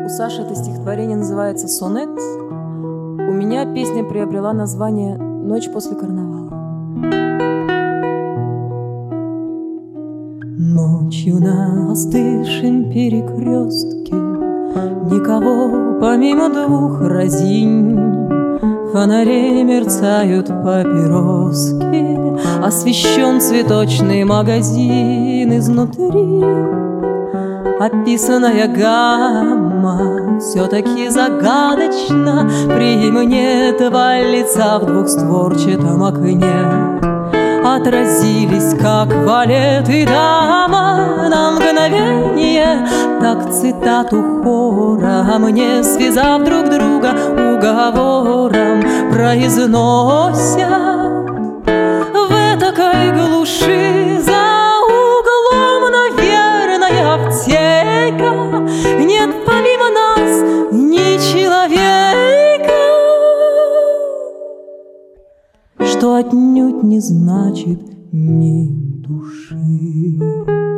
У Саши это стихотворение называется «Сонет». У меня песня приобрела название «Ночь после карнавала». Ночью на остывшем перекрестке никого помимо двух разинь. Фонари мерцают папироски, освещен цветочный магазин изнутри. Описанная гамма все-таки загадочна при мне два лица в двухстворчатом окне. Отразились, как валет и дама на мгновение, так цитату хора мне, связав друг друга уговором, произносят в этакой глуши за углом, наверное, аптека. Нет помимо нас ни человека, что отнюдь не значит ни души.